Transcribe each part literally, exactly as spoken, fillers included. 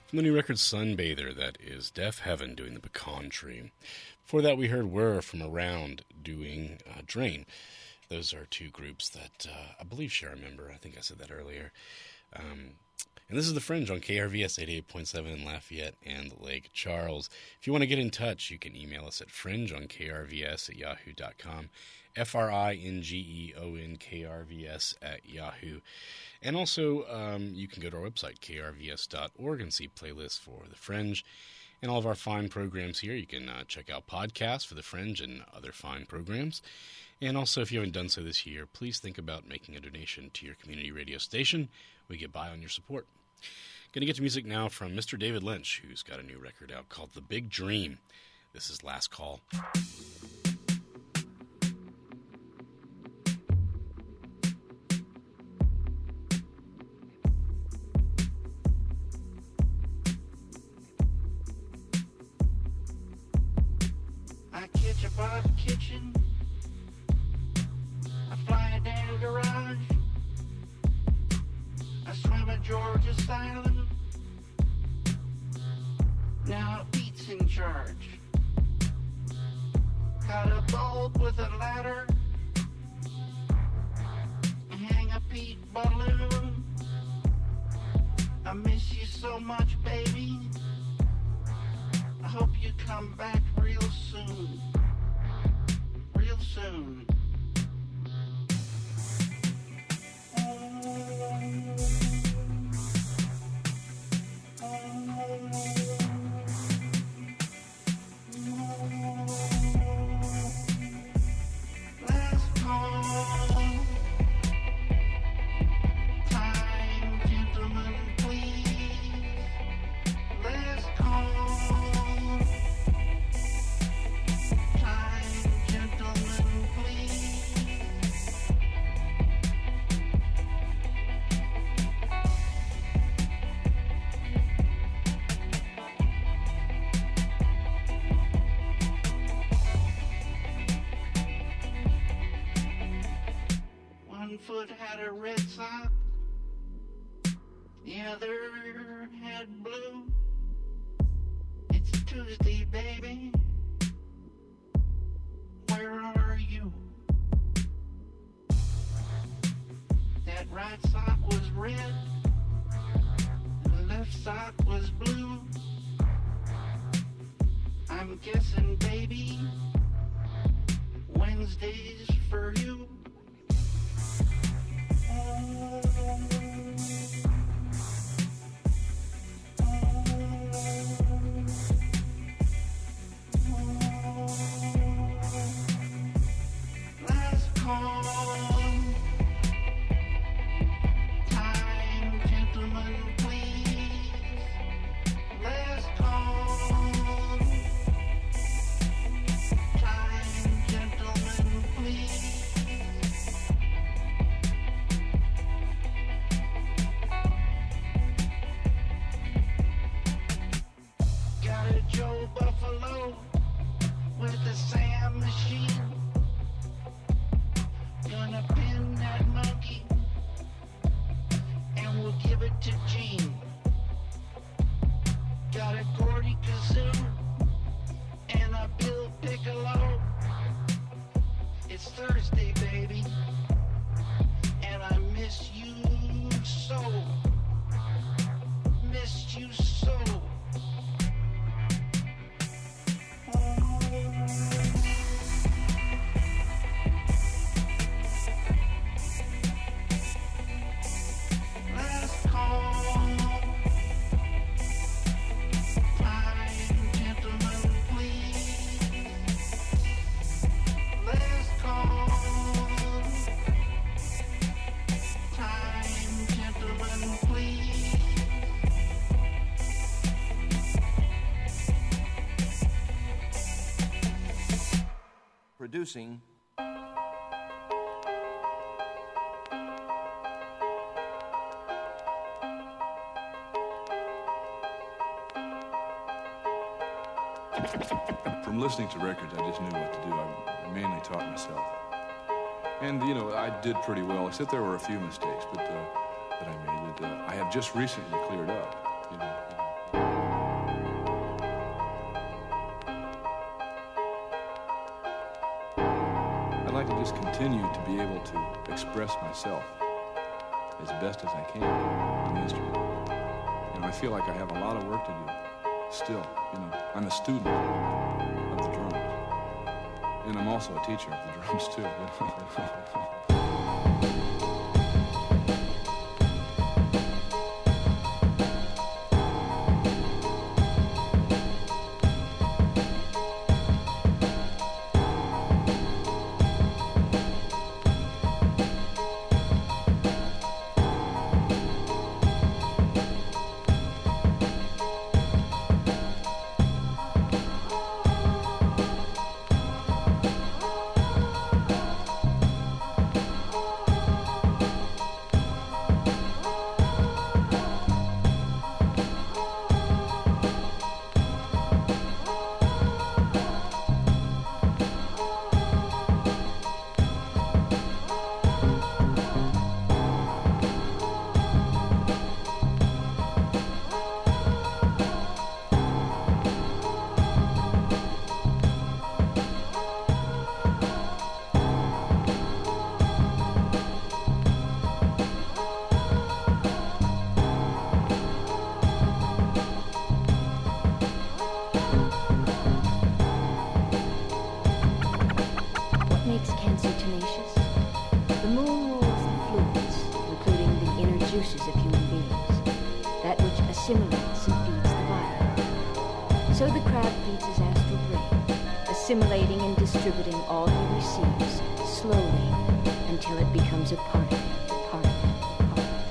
From the new record Sunbather, that is Deaf Heaven doing the Pecan Tree. Before that, we heard Whir from Around doing uh, Drain. Those are two groups that uh, I believe share a member. I think I said that earlier. Um, and this is The Fringe on K R V S eighty-eight point seven in Lafayette and Lake Charles. If you want to get in touch, you can email us at fringe on K R V S at yahoo dot com. F R I N G E O N K R V S at Yahoo. And also, um, you can go to our website, K R V S dot org, and see playlists for The Fringe and all of our fine programs here. You can uh, check out podcasts for The Fringe and other fine programs. And also, if you haven't done so this year, please think about making a donation to your community radio station. We get by on your support. Going to get to music now from Mister David Lynch, who's got a new record out called The Big Dream. This is Last Call. I catch a bar the kitchen, I fly a damn garage, I swim a Georgia Island, now Pete's in charge. Got a bulb with a ladder, I hang a Pete balloon, I miss you so much, baby, I hope you come back real soon, real soon. Last call, time, gentlemen, please. Last call, time, gentlemen, please. One foot had a red sock, the other had blue. It's Tuesday, baby. Where are you? That right sock was red, the left sock was blue. I'm guessing, baby, Wednesday's for you. Last call, time, gentlemen, please. Last call, time, gentlemen, please. Got a Joe Buffalo with a Sam machine. Gonna pin that monkey and we'll give it to Gene. Got a Gordy Kazoo and a Bill Piccolo. It's Thursday, baby, and I miss you so. Missed you so. Last call, time, gentlemen, please. Last call, time, gentlemen, please. Producing From listening to records, I just knew what to do. I, I mainly taught myself. And, you know, I did pretty well, except there were a few mistakes but, uh, that I made that uh, I have just recently cleared up, you know. to just continue to be able to express myself as best as I can in the instrument. You know, I feel like I have a lot of work to do still. You know, I'm a student of the drums. And I'm also a teacher of the drums, too. Makes cancer tenacious? The moon rules the fluids, including the inner juices of human beings, that which assimilates and feeds the body. So the crab feeds his astral brain, assimilating and distributing all he receives slowly until it becomes a part of him, part of him, part of him.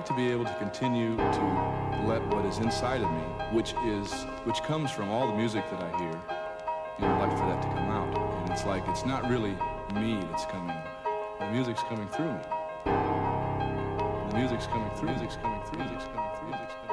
to be able to continue to let what is inside of me, which is, which comes from all the music that I hear, you know, I'd like for that to come out. And it's like, it's not really me that's coming. The music's coming through me. The music's coming through, music's coming through, music's coming through, music's coming through, music's coming through.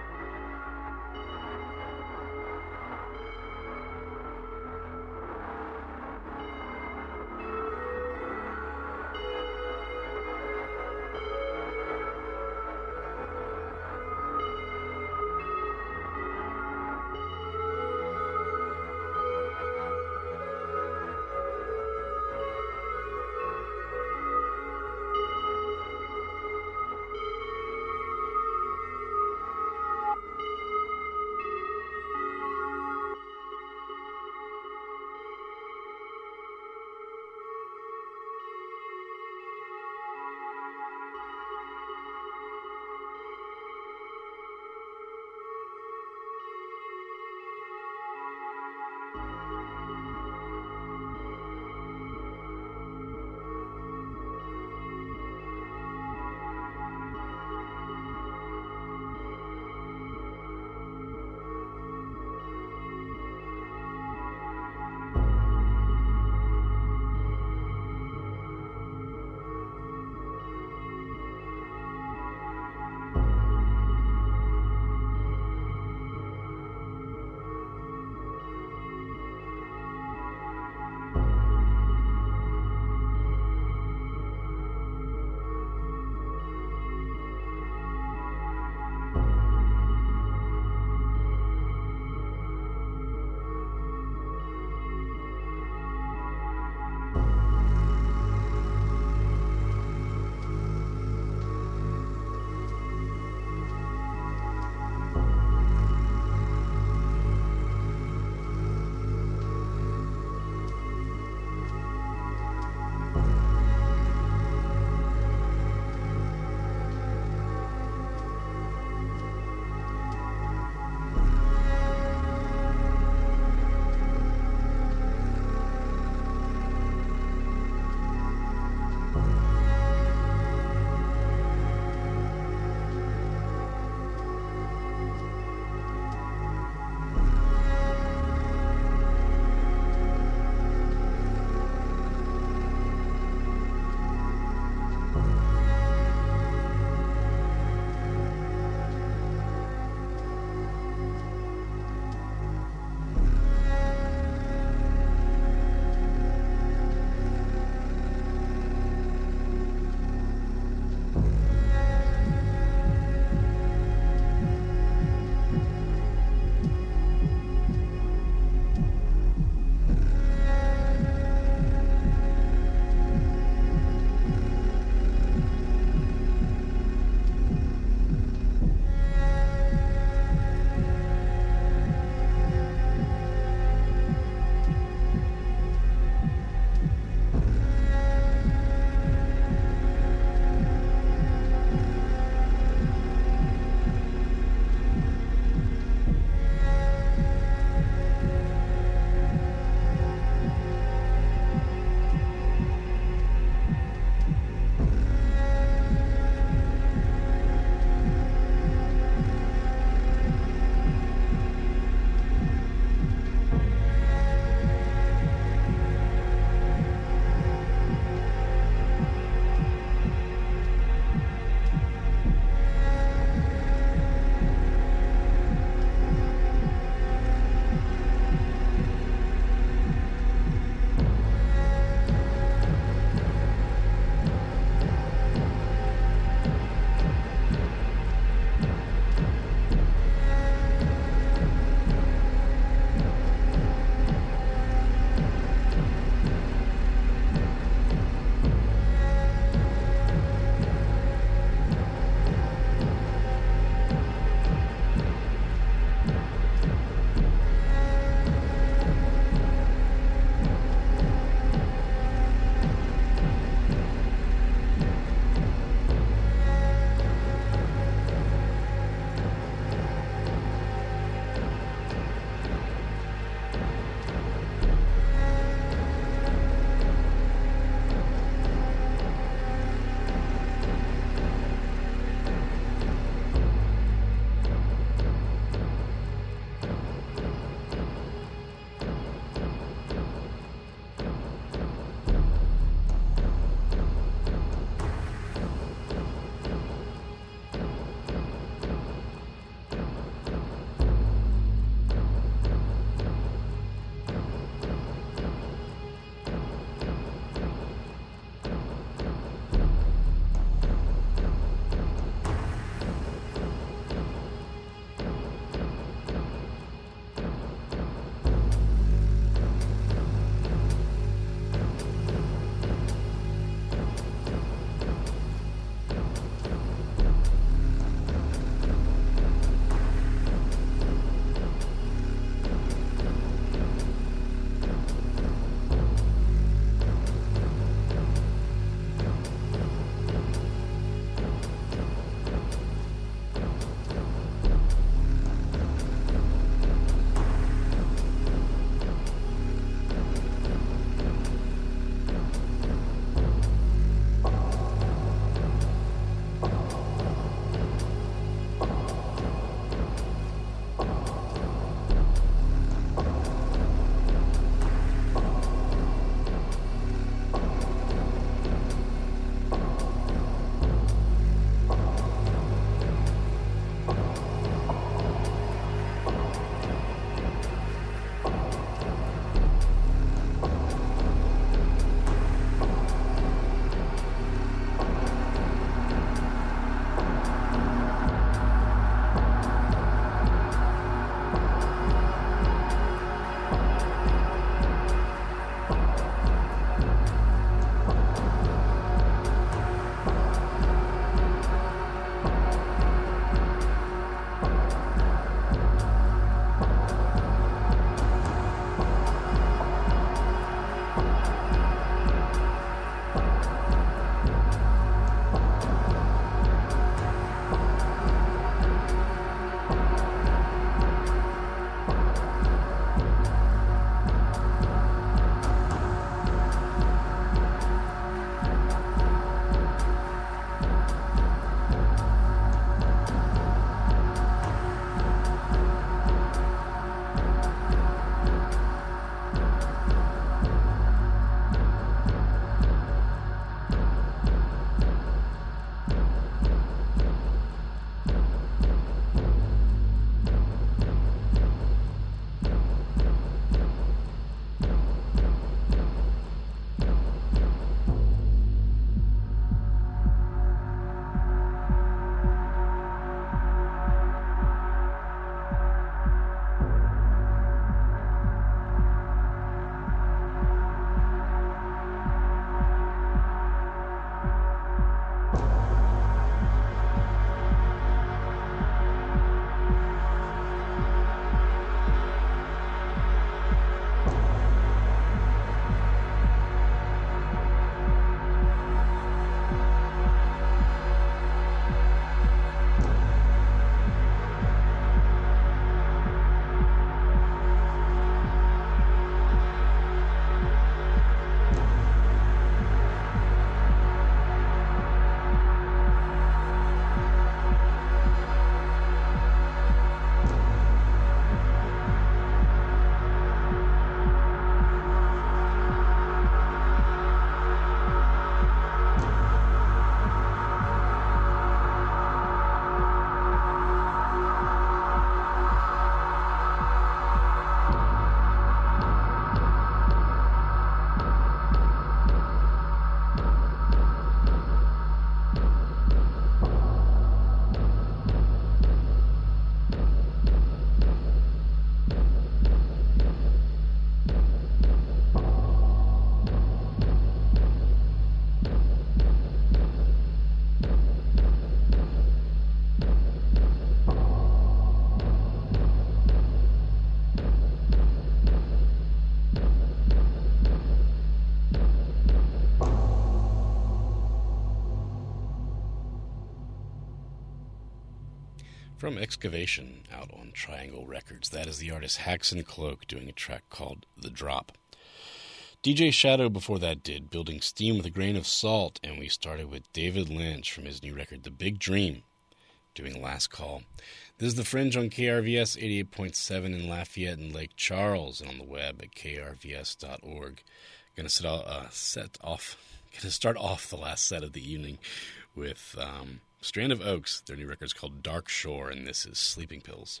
from Excavation out on Triangle Records. That is the artist Haxon Cloak doing a track called The Drop. D J Shadow before that did Building Steam with a Grain of Salt, and we started with David Lynch from his new record The Big Dream doing Last Call. This is The Fringe on K R V S eighty-eight point seven in Lafayette and Lake Charles, and on the web at k r v s dot org. Gonna set, uh, set off, gonna start off the last set of the evening with um, Strand of Oaks. Their new record's called Dark Shore, and this is Sleeping Pills.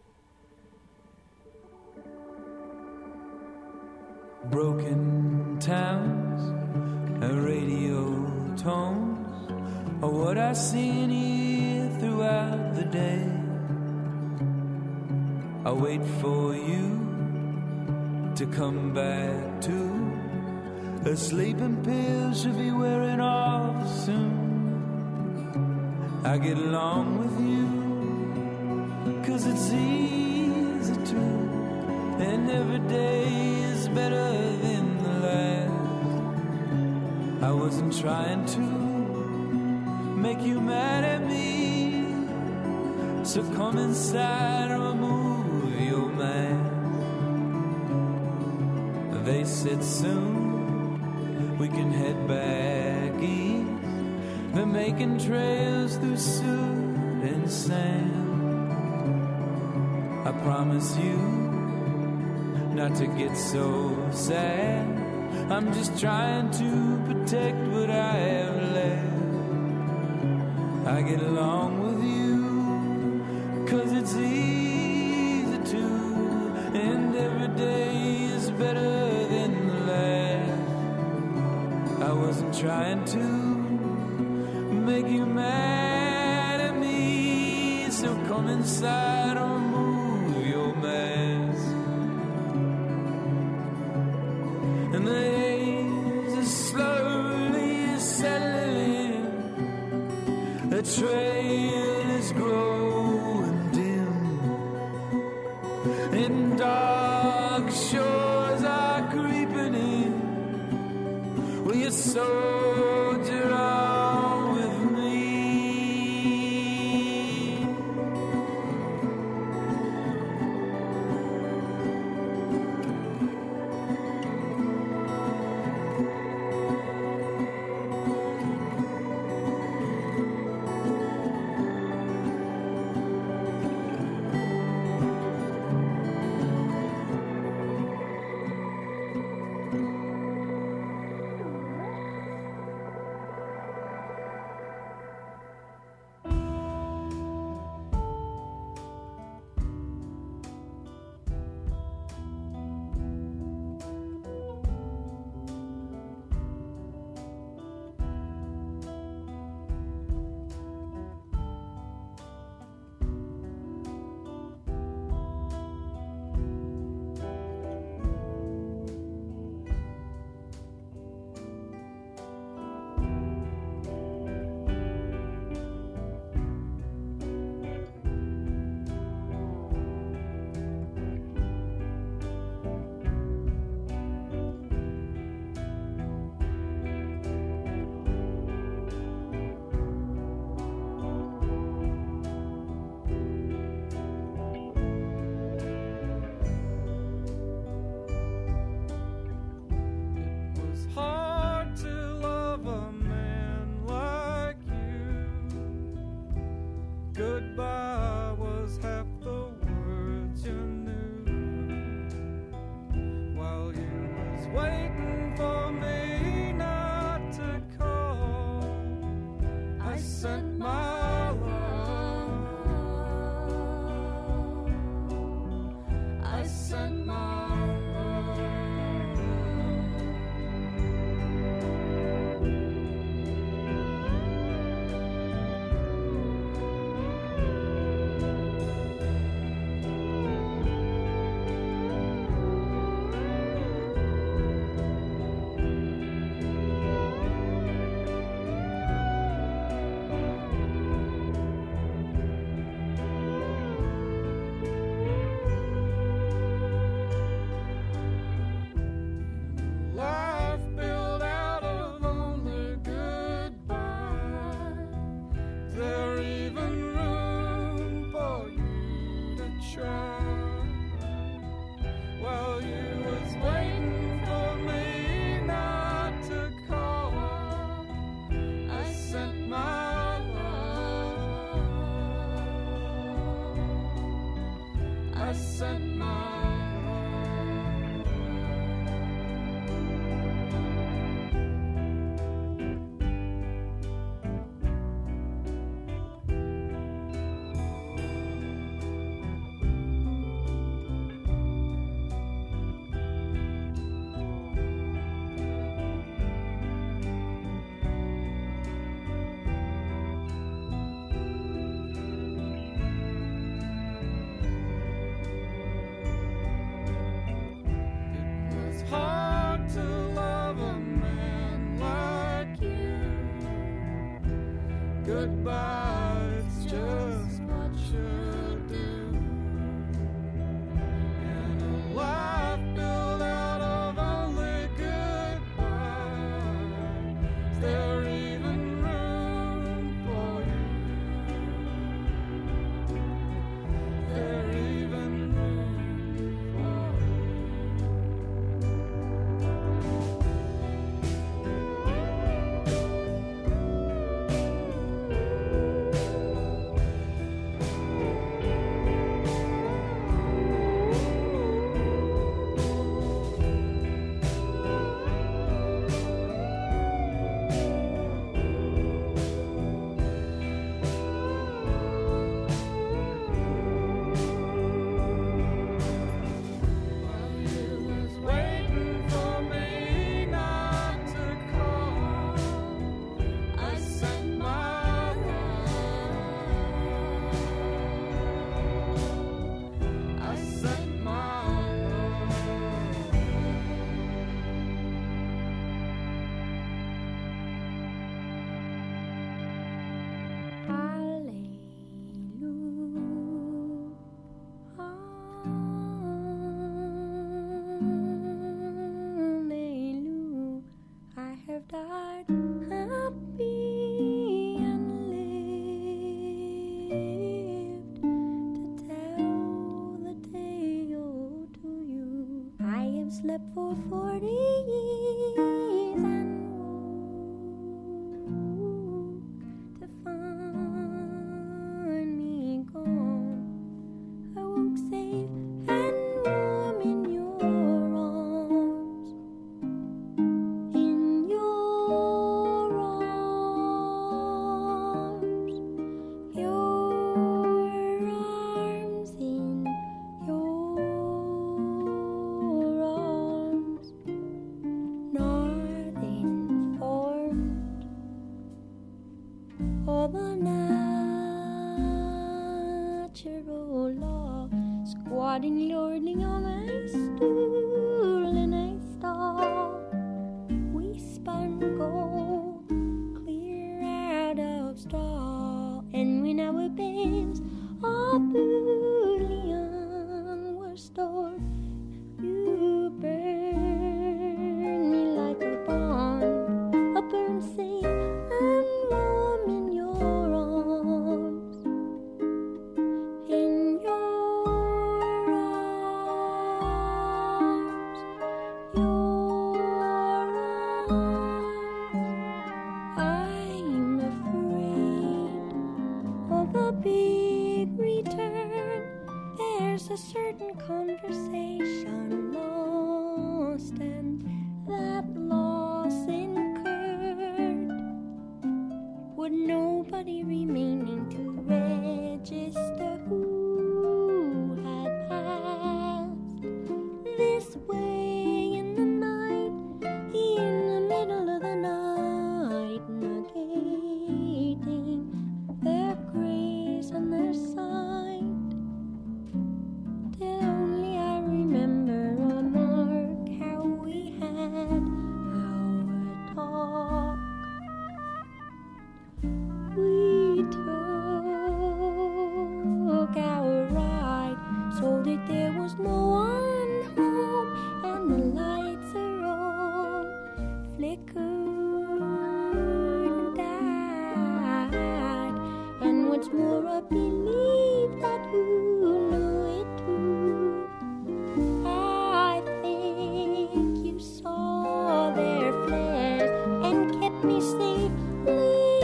Broken towns and radio tones are what I see and hear throughout the day. I wait for you to come back to. A sleeping pill should be wearing off soon. I get along with you, cause it's easy to, and every day is better than the last. I wasn't trying to make you mad at me, so come inside and remove your mask. They said soon we can head back east. They're making trails through soot and sand. I promise you not to get so sad. I'm just trying to protect what I have left. I get along with you, cause it's easy to, and every day is better than the last. I wasn't trying to make you mad at me, so come inside or remove your mask. And the haze is slowly settling, the trail is growing dim, and dark shores are creeping in. Will you soldier on with me? sent my goodbye, it's just what you do. In a life built out of only goodbye, is there even room for you? Is there even room for died happy and lived to tell the tale to you. I have slept for forty years and woke to find me gone. I woke safe and warm in your arms. In your arms, your arms, in your arms, nothing formed of a natural law, squatting lording on a stool in a stall. We spun gold clear out of straw, and when our bands of bullion were stored, you burned me like a bond, a burn safe and warm in your arms. In your arms, your arms, I'm afraid of a big return. There's a certain conversation lost, and that loss incurred. Would nobody remaining to register who had passed this way in the night, in the middle of the night, negating their grace and their sight, till only I remember a mark how we had our talk. We took our ride, so that there was no one home, and the lights are on, flickered and died. And what's more, I believe that who knew it too. I think you saw their flares and kept me safely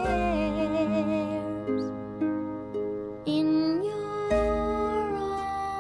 unawares. In your arms,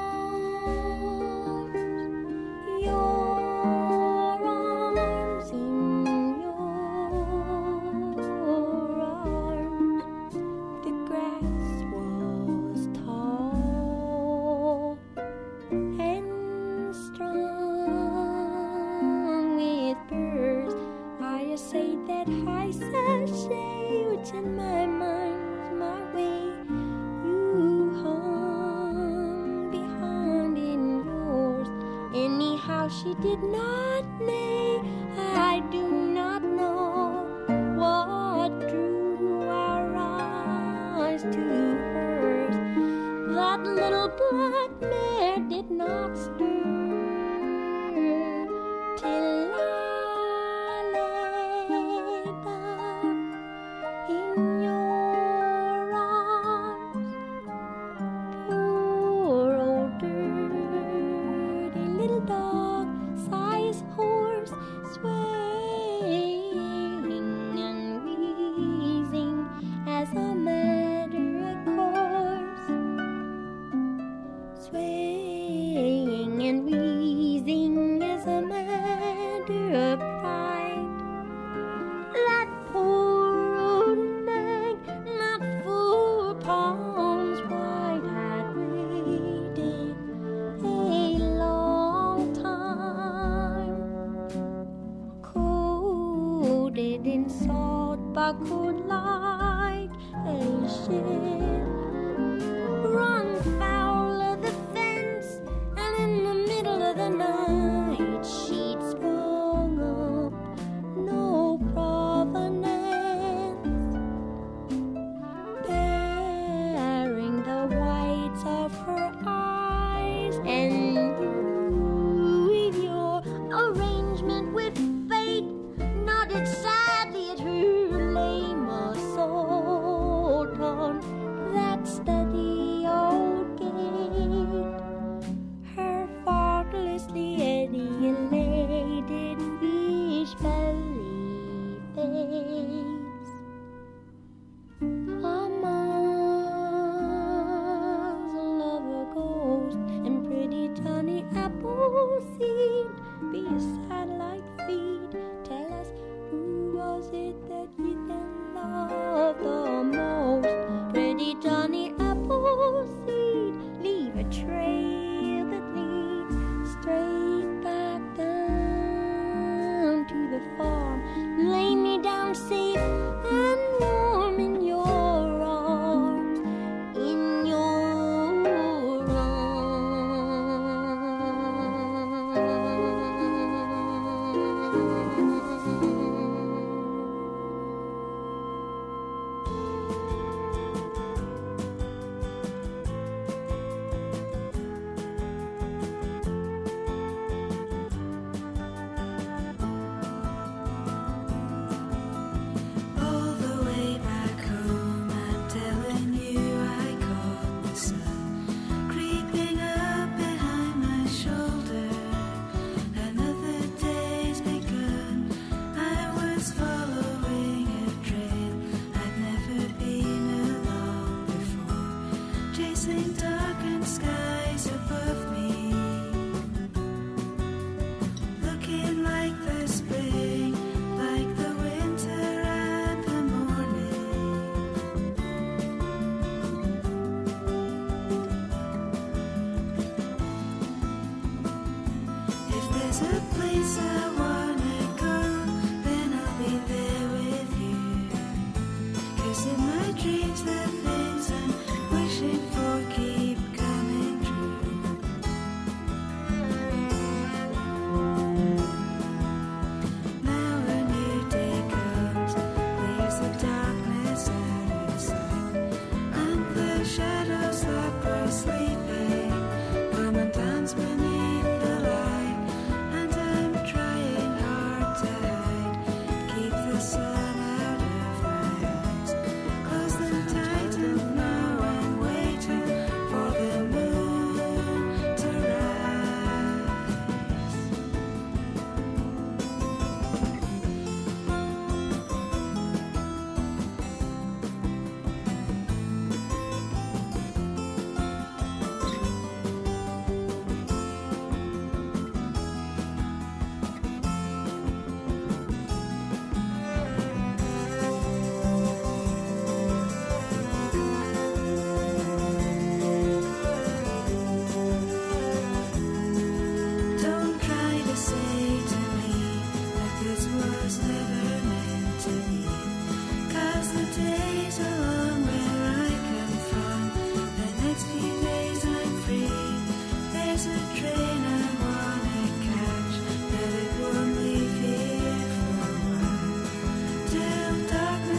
I say what's in my mind was my way. You hung behind in yours. Anyhow, she did not nay. I do not know what drew our eyes to hers. That little black mare did not stir till I lay down in your arms. Poor old dirty little dog, sighs hoarse, swaying and wheezing as a matter of course. Swaying and wheezing as a matter of pride. That poor old nag, not four palms wide, had waited a long time. Coated in salt, buckled like a ship, run foul of the fence, and in the middle of the night she'd sprung up, no provenance, bearing the whites of her eyes, and you, with your arrangement with fate, nodded sadly at her lame assault on that steady old gate. Her faultlessly etiolated fish belly face. A muzzle of a ghost and pretty tiny apple seed be a satellite feed. Tell us, who was it that you then loved the most? Pretty tiny apple seed, leave a trail that leads straight back down to the farm. Lay me down safe and warm in your arms, in your arms.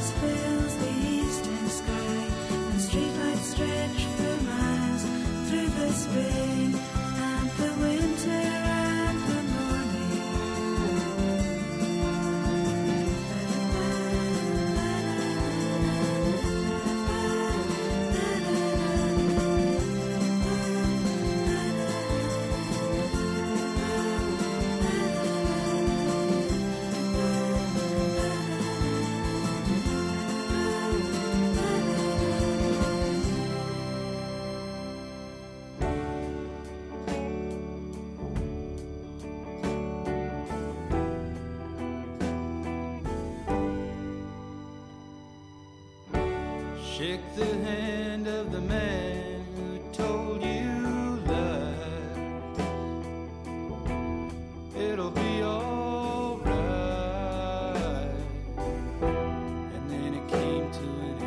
Shake the hand of the man who told you that it'll be all right. And then it came to an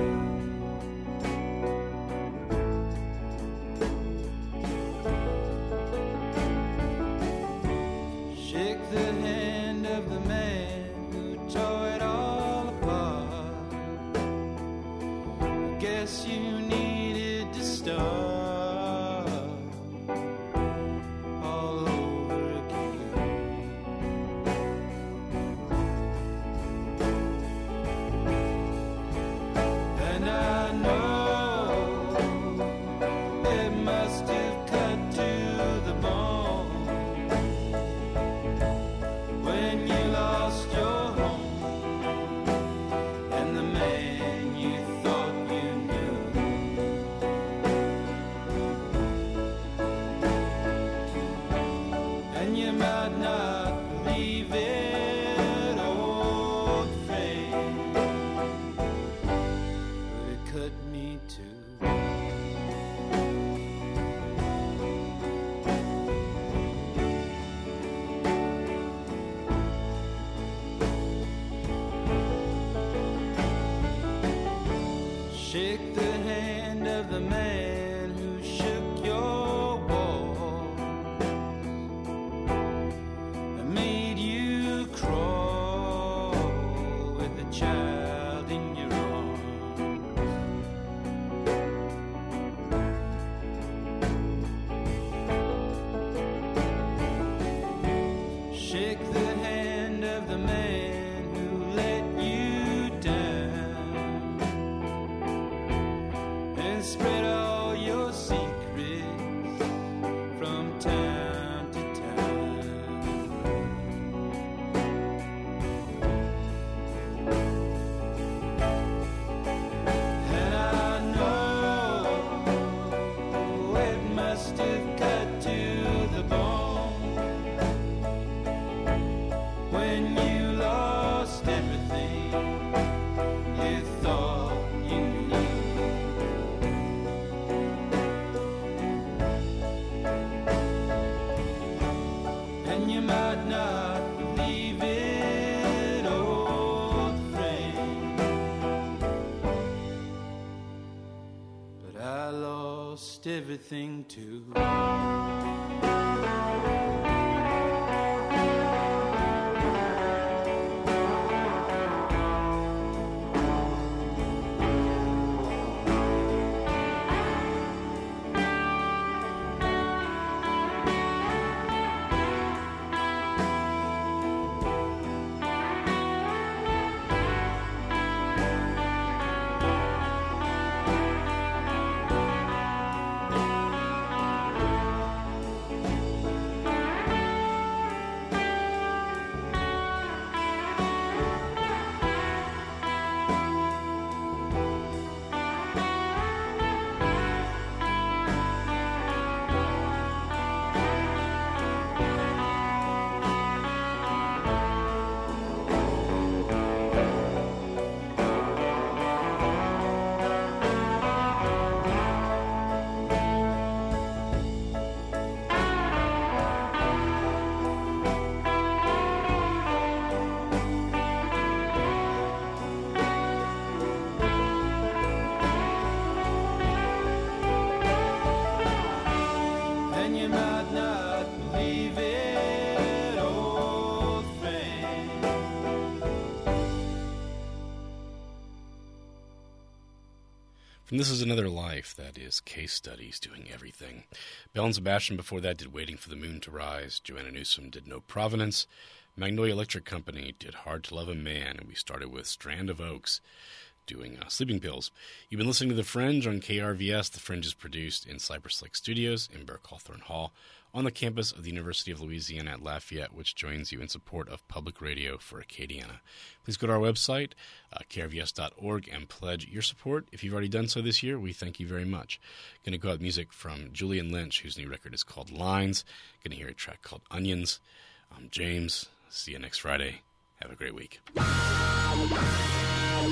end. Shake the hand of the man who tore it all apart. Guess you needed to start all over again. And I know it must have cut to the bone when you lost your home and the man you thought you knew. And you might not believe it, old friend, but it cut me too. Shake the hand of the man who shook your wall and made you crawl with a child in your arms. Shake the hand of the man who let you down and spread all your secrets from town to town. And I know it must have cut to the bone when you lost everything you thought you knew. And you might not believe it, old friend, but I lost everything too. From This Is Another Life, that is Case Studies doing everything. Belle and Sebastian before that did Waiting for the Moon to Rise. Joanna Newsom did No Provenance. Magnolia Electric Company did Hard to Love a Man. And we started with Strand of Oaks doing uh, Sleeping Pills. You've been listening to The Fringe on K R V S. The Fringe is produced in Cypress Lake Studios in Burke Hawthorne Hall on the campus of the University of Louisiana at Lafayette, which joins you in support of public radio for Acadiana. Please go to our website, uh, K R V S dot org, and pledge your support. If you've already done so this year, we thank you very much. Going to go out with music from Julian Lynch, whose new record is called Lines. Going to hear a track called Onions. I'm James. See you next Friday. Have a great week.